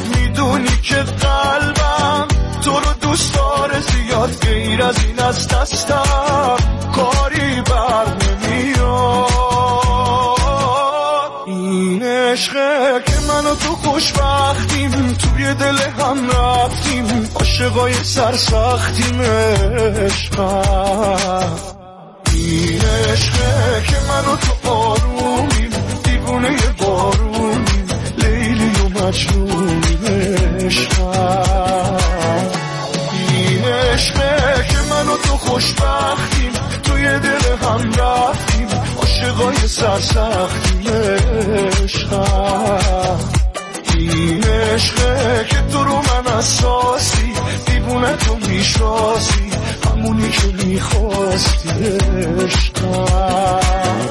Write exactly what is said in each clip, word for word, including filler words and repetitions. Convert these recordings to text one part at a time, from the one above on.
میدونی که قلبم تو رو دوست داره زیاد، غیر از این از دستم کاری بر نمیاد. این عشقه که من و تو خوشبختیم، توی دل هم رفتیم، عاشقای سرسختیم. عشقم این عشقه که من و تو آرومیم، دیوونه بارونیم، لیلی و مجنونیم. عشقم این عشقه که من و تو خوشبختیم، توی دل هم رفتیم، عاشقای سرسختیم. عشقم این عشقه که تو رو من اساسی، دیوونه تو میشناسی، همونی که میخواستی. عشقم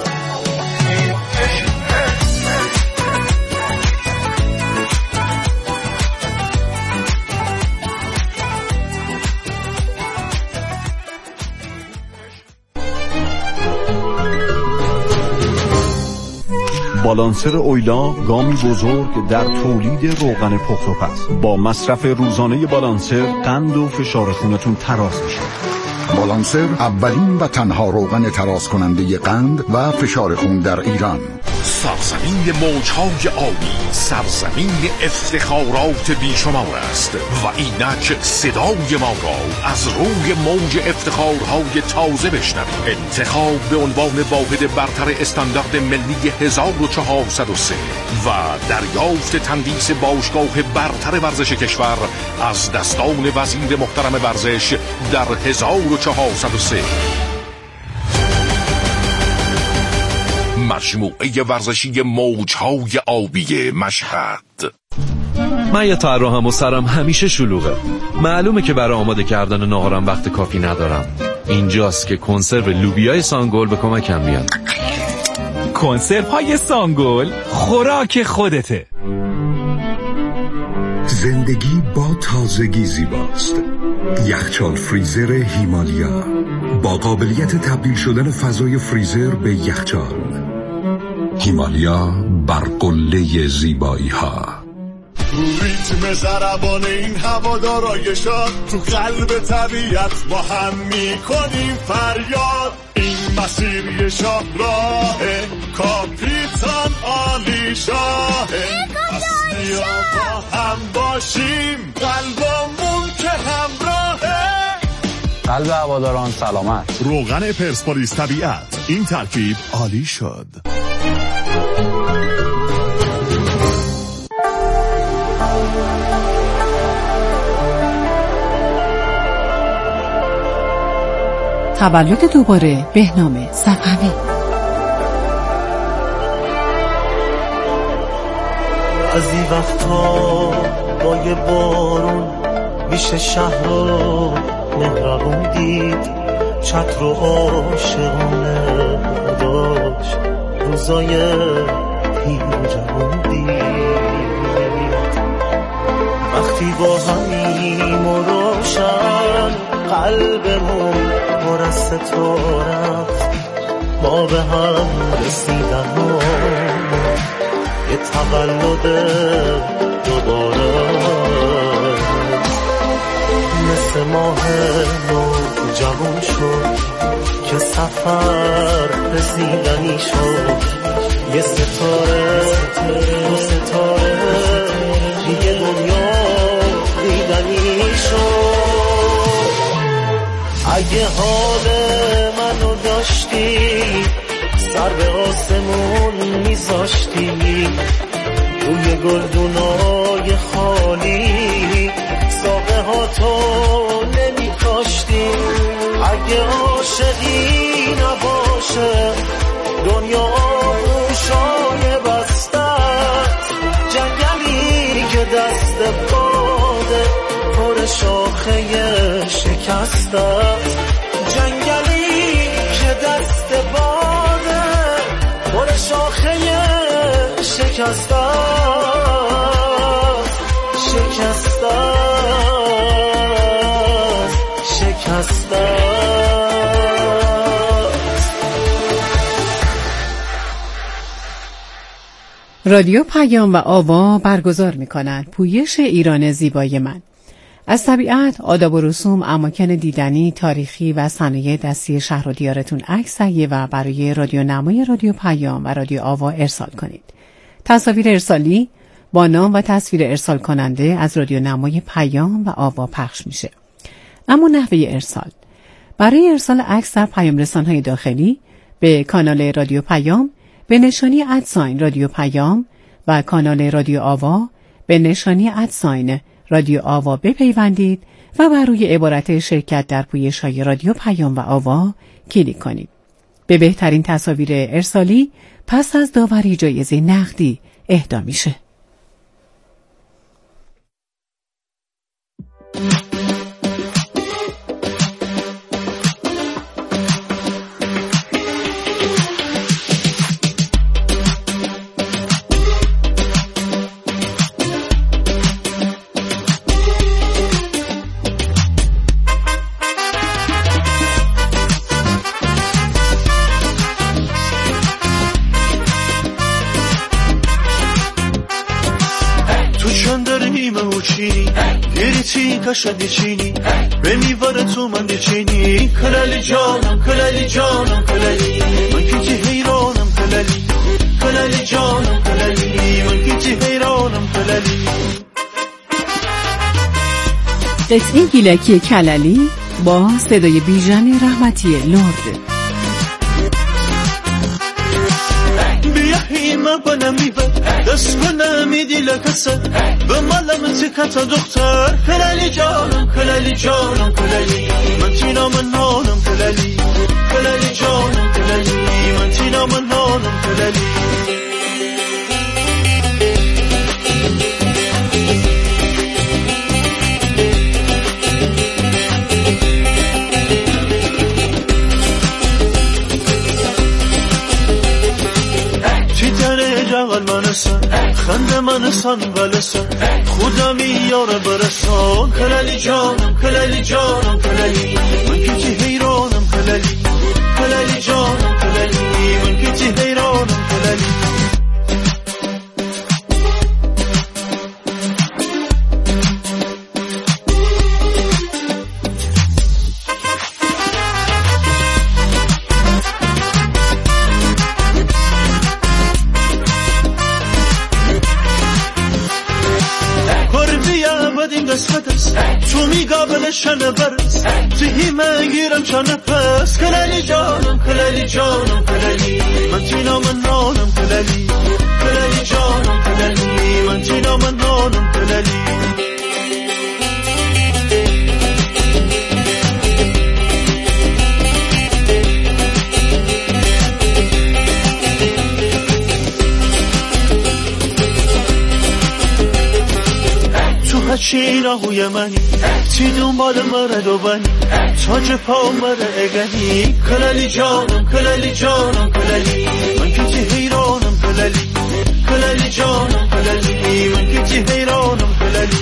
بالانسر اویلا، گامی بزرگ در تولید روغن پخت و پز. با مصرف روزانه بالانسر قند و فشار خونتون تراز میشه. بالانسر اولین و تنها روغن تراز کننده قند و فشار خون در ایران. سرزمین موجهای آبی، سرزمین افتخارات بیشمار است و اینک صدای ما را از روی موج افتخارهای تازه بشنوید. انتخاب به عنوان واحد برتر استاندارد ملی هزار و چهارصد و سه و دریافت تندیس باشگاه برتر ورزش کشور از دستان وزیر محترم ورزش در هزار و چهارصد و سه. مجموعه ورزشی موجهای آبی مشهد. من یه طراحم و سرم همیشه شلوغه. معلومه که برای آماده کردن ناهارم وقت کافی ندارم. اینجاست که کنسرو لوبیای سانگل به کمکم میاد. کنسرو های سانگل خوراک خودته. زندگی با تازگی زیباست. یخچال فریزر هیمالیا با قابلیت تبدیل شدن فضای فریزر به یخچال. هیمالیا بر قله زیبایی ها. ریتم ضربان این هوادارای شاد، تو قلب طبیعت با هم میکنیم فریاد. این مسیر شاه راه کاپیتان عالی شاهه، اصلی با هم باشیم، قلبمون که همراهه. قلب هواداران سلامت. روغن پرسپولیس طبیعت، این ترکیب عالی شد. تولد دوباره بهنام صفوی. از این وقتا با یه بارون میشه شهر رو مهربون دید، چتر و عاشقونه داشت روزای پیر و جوون دید. وقتی با همیم و روشن قلبمون پر از ستارت، ما به هم رسیدن و یه تولد دوباره مثل ماه نو جوان شد که سفر رسیدنی شد. یه ستاره دو ستاره دیگه دنیا دیدنی شد. اگه حال منو داشتی سر به آسمون میذاشتی، روی گلدونای خالی ساقه ها تو نمی کاشتی. اگه عاشقی نباشه دنیا آغوشای بستت، جنگلی که دست باده پر شاخه شکستت، جنگلی که دست باده پر شاخه شکستت شکستت شکستت. رادیو پیام و آوا برگزار می‌کنند پویش ایران زیبای من. از طبیعت، آداب و رسوم، اماکن دیدنی، تاریخی و صنایع دستی شهر و دیارتون عکس تهیه و برای رادیو نمای رادیو پیام و رادیو آوا ارسال کنید. تصاویر ارسالی با نام و تصویر ارسال کننده از رادیو نمای پیام و آوا پخش میشه. اما نحوه ارسال: برای ارسال عکس در پیام رسان‌های داخلی به کانال رادیو پیام به نشانی ادساین رادیو پیام و کانال رادیو آوا به نشانی ادساین رادیو آوا بپیوندید و بر روی عبارت شرکت در پویش‌های رادیو پیام و آوا کلیک کنید. به بهترین تصاویر ارسالی پس از داوری جایزه نقدی اهدا میشه. کشدی چینی به میواره تو من دیچینی کلالی جانم کلالی جانم کلالی من کیچی حیرانم کلالی کلالی جانم کلالی من کیچی حیرانم کلالی. قطعی گیلکی کلالی با صدای بیژن رحمتی لرد. بیا هیما بنا میوه دست بنا میدی لکسه به مالم تکتا دختر کلالی جانم کلالی جانم کلالی من تینا من نانم کلالی کلالی جانم کلالی من تینا من نانم کلالی. خنده من سنبلسن خودم یاره برسان کلالی جانم کلالی جانم کلالی من کیچی حیرانم کلالی کلالی جانم کلالی من کیچی حیرانم کلالی. تو میگابل شنه برس تهی مگیرم چانه پس کلالی جانم کلالی جانم کلالی من تینا من نانم کلالی کلالی جانم کلالی من تینا من نانم کلالی. چی راهوی منی چی دنبال مرد و بنی تاج پا مرد اگنی کلالی جانم کلالی جانم کلالی من کیچی حیرانم کلالی کلالی جانم کلالی من کیچی حیرانم کلالی.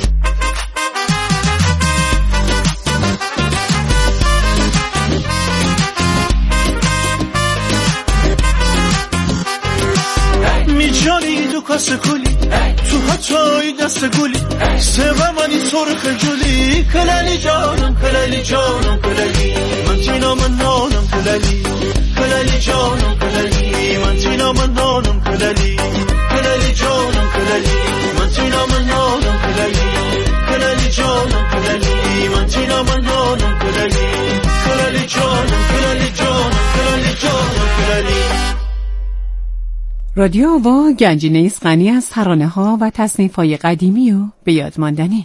میجانی دو کاس کلی تو حتای دست گلی سوه منی سرخ جلی کلالی جانم کلالی جانم کلالی من تینا من نانم کلالی کلالی جانم کلالی من تینا من نانم کلالی کلالی جانم کلالی من تینا من نانم کلالی کلالی جانم کلالی من تینا من نانم کلالی کلالی جانم کلالی جانم کلالی جانم کلالی. رادیو آوا گنجینه‌ای است غنی از ترانه‌ها و تصنیف‌های قدیمی و به یاد ماندنی.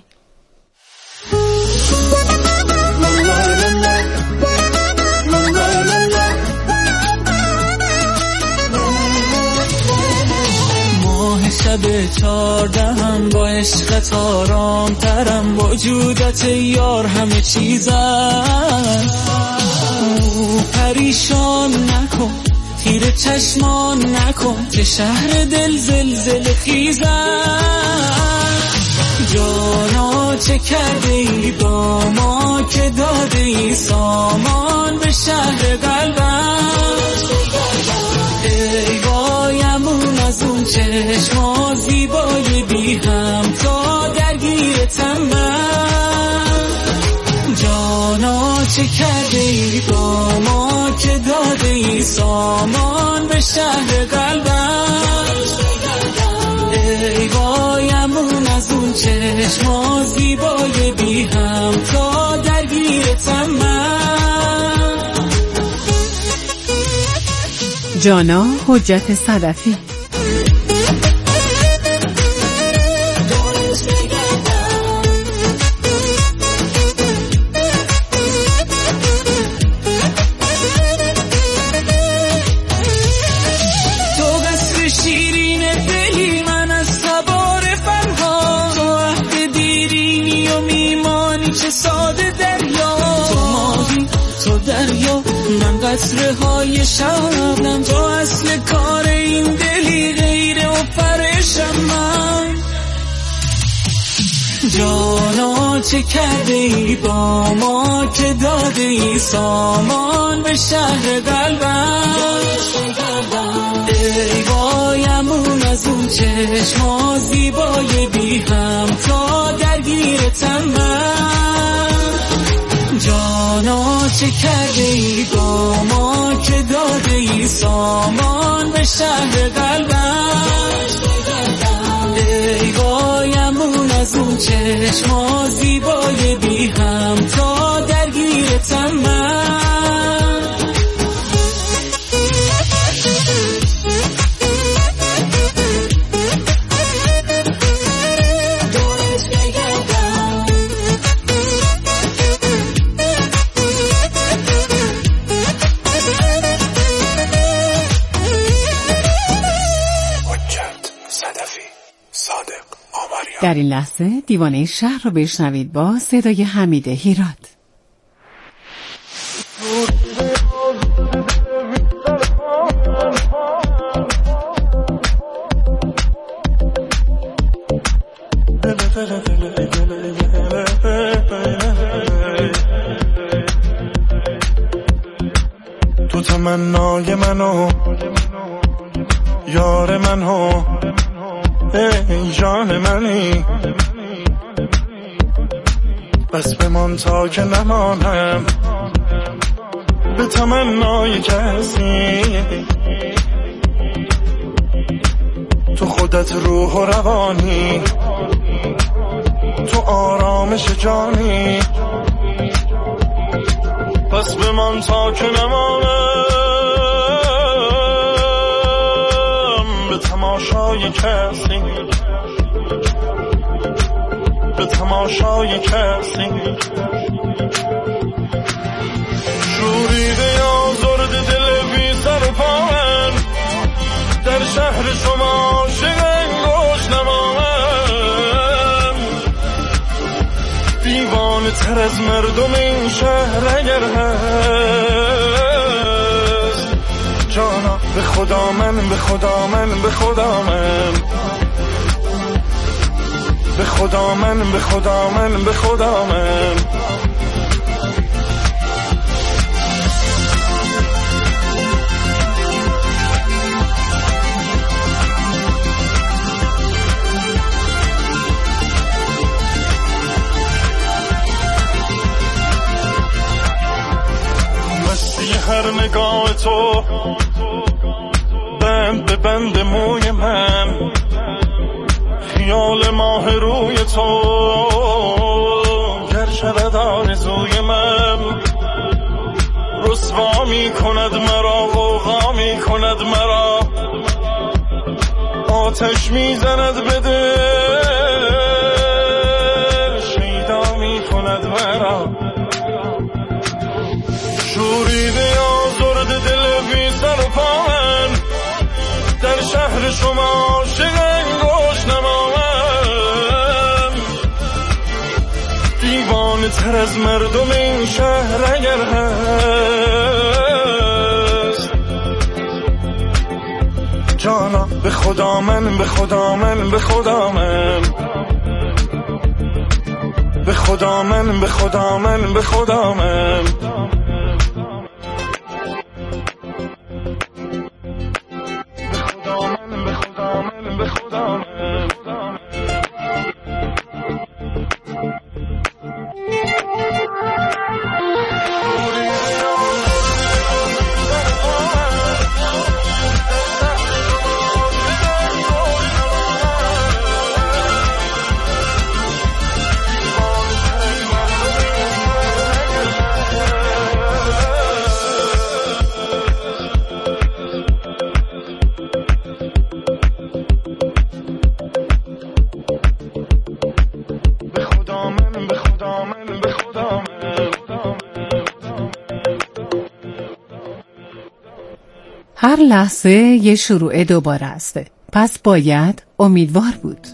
ماه شب چهاردهم با عشقت آرام ترم با وجودت یار همه چیزم پریشان نکن تیر چشمان نکن که شهر دل زلزله خیزم جانا چه کرده ای با ما که داده ای سامان به شهر قلبم ای وایمون از اون چشم چه کرده ای با ما که داده ای سامان به شهر قلبم. ای وایمون از اون چشما زیبای بی هم تا درگیرتم من. جانا حجت صدفی. قطره های شبنم تو اصل کار این دلی غیره و پرشم من. جانا چه کرده ای با ما که داده ای سامان به شهر قلبم. ای وایمون از اون چشما زیبای بی هم تا درگیرتم من. جانا چه کرده ای با ما که داده ای سامان به شهر قلبم. ای وایمون از اون چشما زیبای بی هم تا درگیرتم من. در این لحظه دیوانه شهر رو بشنوید با صدای حمید هیراد. تو تمنای منو یار منو ای جان منی، بس بمان تا که نمانم به تمنای کسی. تو خودت روح و روانی، تو آرامش جانی، پس بمان تا که نمانم به تماشای کسی، به تماشای کسی. شوریده یا زرد دل بی سر و پا من، در شهر شما عاشق گوش نمامم. دیوانه تر از مردم این شهر اگر هست، جانا به خدا من، به خدا من، به خدا من، به خدا من، به خدا من، به خدا من. مستی هر نگاه تو، بند به بند موی من، خیال ماه روی تو گر شود آرزوی من. رسوا می کند مرا، غوغا می کند مرا، آتش می زند به دل، شیدا می کند مرا. شوریده آزرد دل بی سر و پا من، در شهر شما عاشق گوش نمامم. دیوانه تر از مردم این شهر اگر هست، جانا به خدا من، به خدا من، به خدا من، به خدا من، به خدا من، به خدا من. هر لحظه یه شروع دوباره است، پس باید امیدوار بود.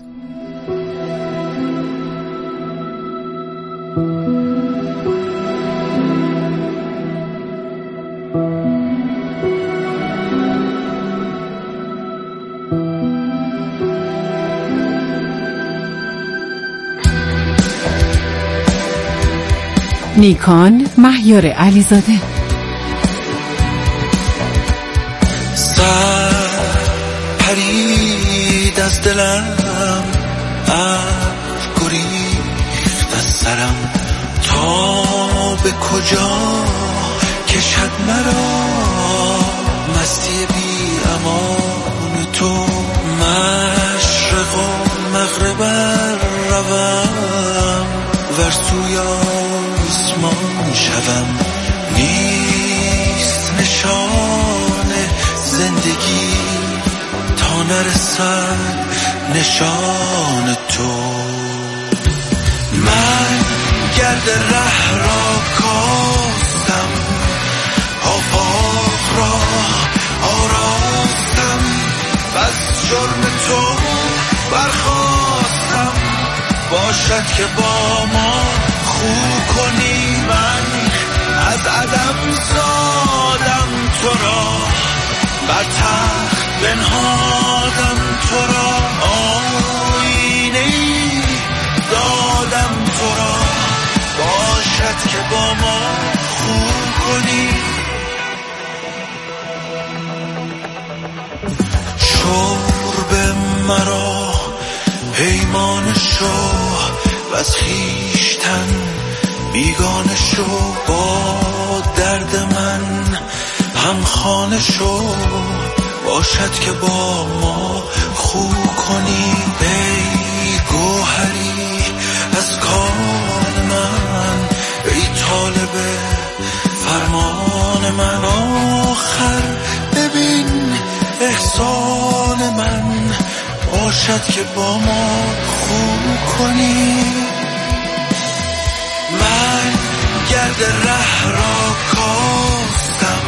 نیکان مهیار علیزاده. سر پرید از دلم، ابر گریخت از سرم، تا به کجا کشد مرا مستی بی امان تو. مشرق و مغرب روم، ورسوی آسمان شوم، نیست نشان زندگی تا نرسد نشان تو. من گرد ره را کاستم، آفاق را آراستم، بس جرم تو برخواستم، باشد که با ما خو کنی. من از عدم زادم تو را، بر تخت بنهادم تو را، آینه‌ای دادم تو را، باشد که با ما خو کنی. شرب مرا پیمان شو، و از خویشتن بیگانه شو، با درد من همخانه شو، باشد که با ما خو کنی. ای گوهری از کان من، ای طالب فرمان من، آخر ببین احسان من، باشد که با ما خو کنی. من گرد ره را کاستم،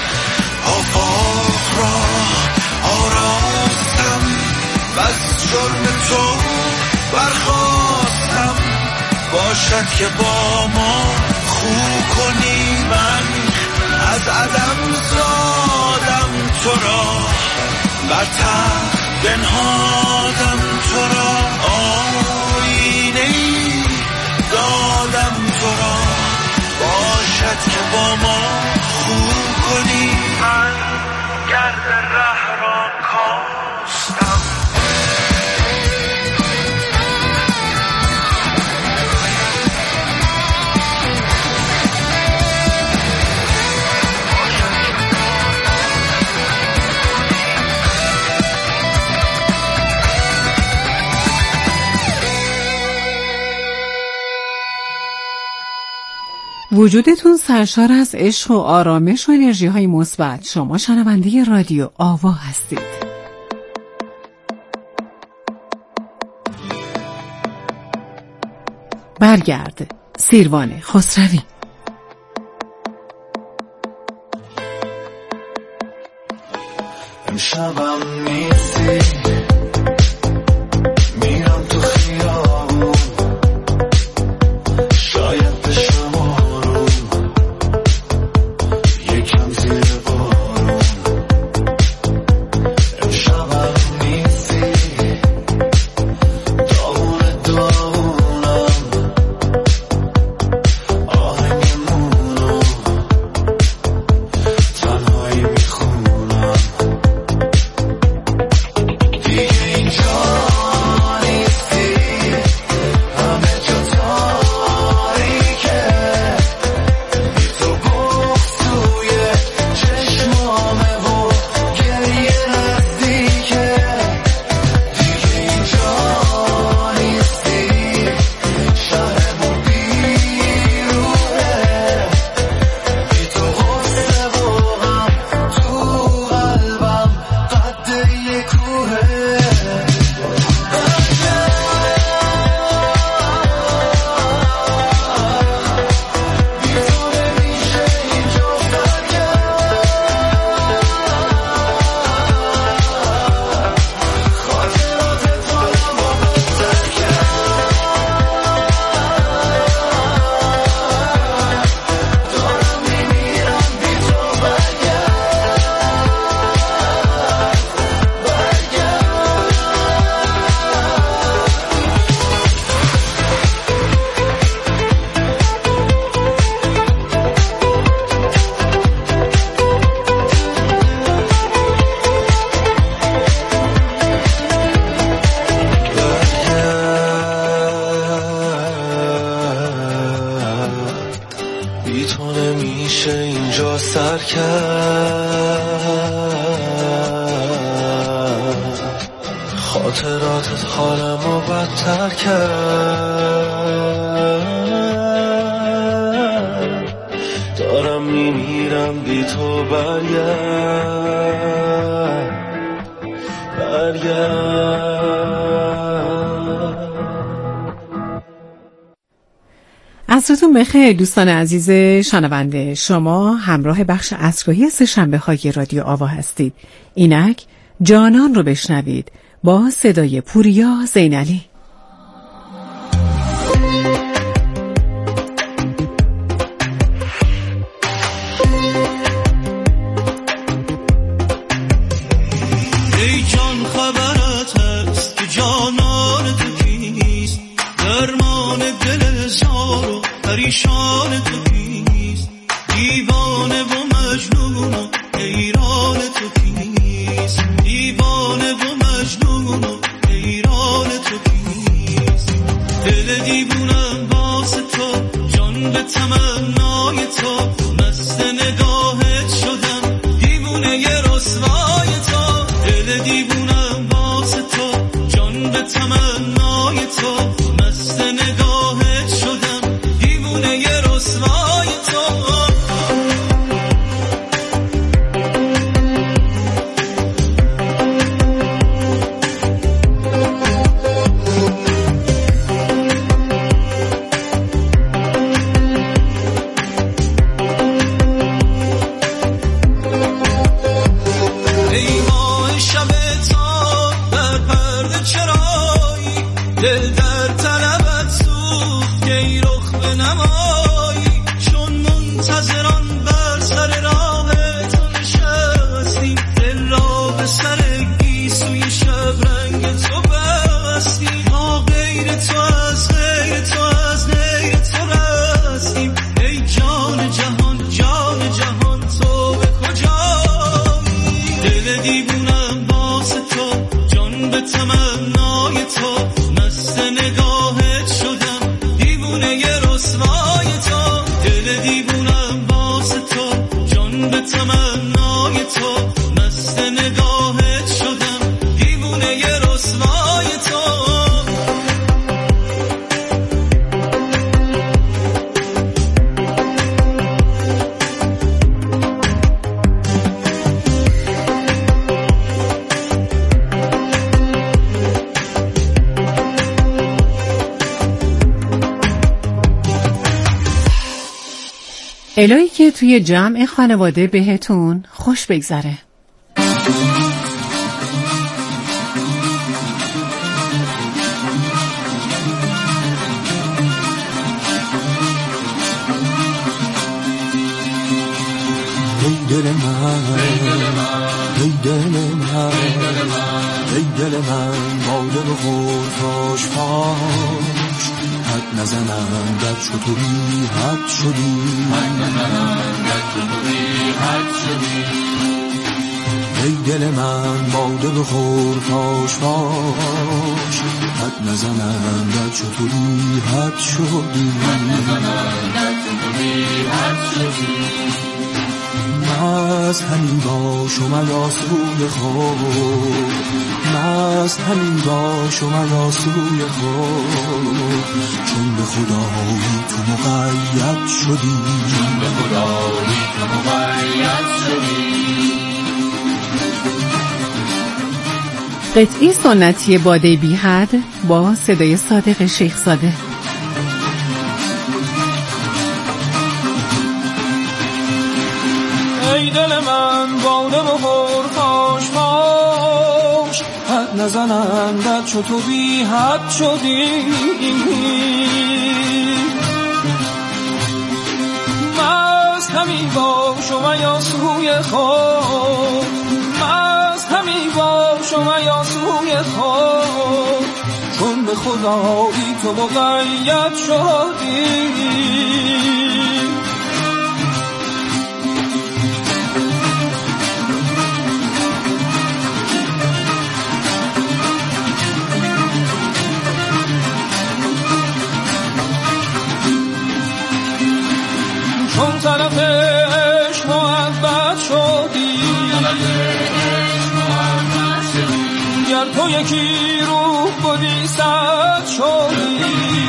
آفاق را آراستم، بس جرم تو برخواستم، باشد که با ما خو کنی. من از عدم زادم تو را، بر تخت بنهادم تو را، آینه‌ای دادم تو را، باشد که با ما خو کنی. من گرد ره را کاستم. وجودتون سرشار از عشق و آرامش و انرژی های مثبت. شما شنونده رادیو آوا هستید. برگرد سیروان خسروی. امشبم نیستی، میرم تو خیابون، شاید بشم آروم، یکم زیر بارون. امشبم نیستی، داغون داغونم، آهنگمونو تنهایی میخونم. جا سر کرد، خاطراتت حالمو بدتر کرد، دارم میمیرم بی تو برگرد برگرد. عصرتون بخیر دوستان عزیز شنونده، شما همراه بخش عصرگاهی سه‌شنبه های رادیو آوا هستید. اینک جانان رو بشنوید با صدای پوریا زینالی. ای جان خبرت هست که جانان تو کیست، درمان دل زار و پریشان تو کیست، دیوانه و مجنون و حیران تو کیست، دیوانه و مجنون و حیران تو کیست. دل دیوونم واسه تو، جان به تمنای تو، مست نگاهت شدم دیوونه ی رسوای تو. دل دیوونم واسه تو، جان به تمنای تو، مست نگاهت شدم دیوونه ی رسوای تو. دل در طلبت سوخت که ای رخ به نمایی، چون منتظران بر سر راه تو نشستیم، دل را به سر گیسوی شب رنگ تو بستیم. ما غیر تو از غیر تو از غیر تو رستیم، ای جان جهان جان جهان تو به کجایی. دل دیوونم واسه تو، جان به تمنای تو، مست نگاهت شدم دیوونه ی رسوای تو. دل دیوونم واسه تو، جان به تمنای تو، مست نگاهت شدم دیوونه ی رسوای تو. الهی که توی جمع خانواده بهتون خوش بگذره. ای دل من ای دل من ای دل من باده بخور فاش فاش، حد نزنم در چطوری حد شدی، حد نزنم در چطوری حد شدی. ای دل من باده بخور فاش فاش، حد نزنم در چطوری حد شدی، حد نزنم در چطوری حد شدی. مست همین باشم ایا سوی خود، مست همین باشم ایا سوی خود، چون به خدایی تو مقید شدی، چون به خدایی تو مقید شدی. قطعی سنتی باده بی حد با صدای صادق شیخ زاده. ای دل من باده بخور فاش فاش، حد نزنم در چو تو بی حد شدی. مست همی باشم ایا سوی خود، مست همی باشم ایا سوی خود، چون به خدایی تو مقید شدی. چون طرف عشق گر تو یکی روح بودی صد شدی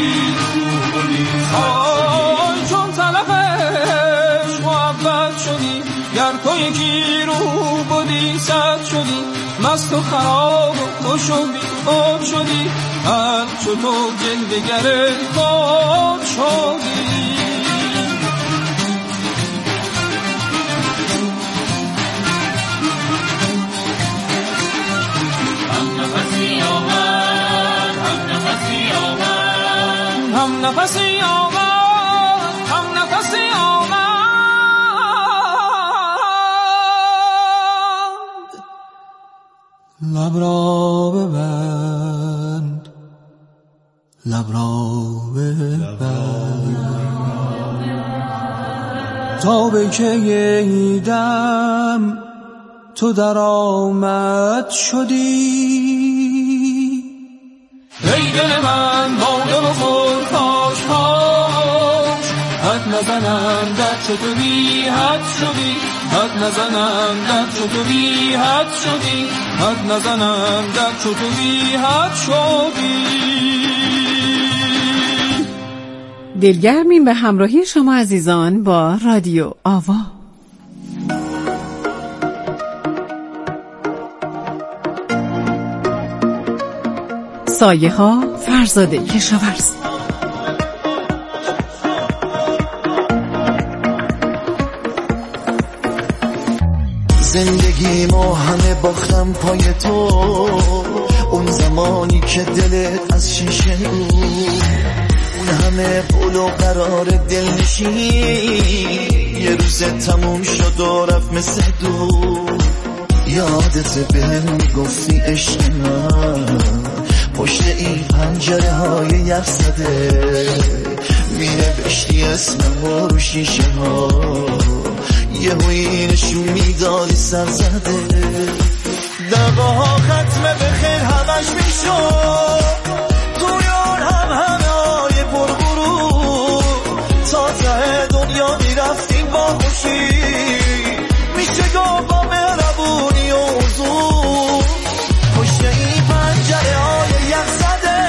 آی چون طلب عشق محبت شدی گر تو یکی روح بودی صد شدی مست و خراب تو شدی خود شدی هر چو تو جلوه‌گر خود شدی هم نفسی آمد هم نفسی آمد لب را ببند لب را ببند تا به که یه دم تو در آمد شدی ای دل من باده و خور پاش پاش حد نزنم در چه تو بی حد شدی حد نزنم در چه تو بی حد شدی حد نزنم در چه تو بی حد شدی. دلگرمیم به همراهی شما عزیزان با رادیو آوا. سایه ها فرزاده کشاورز. زندگی ما همه باختم پای تو اون زمانی که دلت از شیشه بود اون همه قول و قرار دلنشین یه روز تموم شد و رفت مثل دود یادت بهم میگفتی عشق من پشت این پنجره های یخ زده مینوشتی اسمم و رو شیشه ها یه هوی نشون میدادی سر زده دقاها ختمه به خیر همش میشد تو یار هم همه های پرغرور تا ته دنیا میرفتیم با خوشی میشه گاه با مهربونی و حضور پشت این پنجره های یخ زده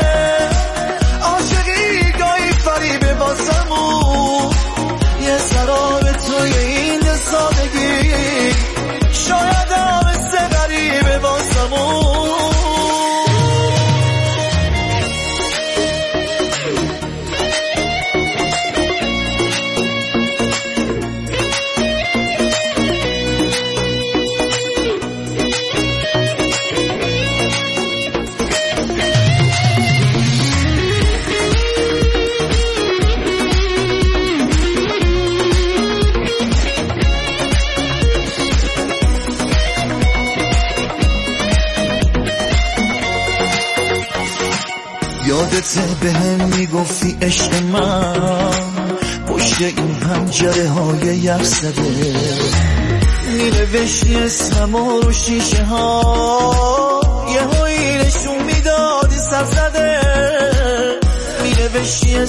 عاشقی گاهی فریبه واسمون یه سراب توی این سادگی شاید هم مثل غریبه واسمون یادت به هم میگفتی عشق من پشت این پنجره های یخ زده مینوشتی اسمم و رو شیشه ها یه هایی نشون میدادی سر زده مینوشتی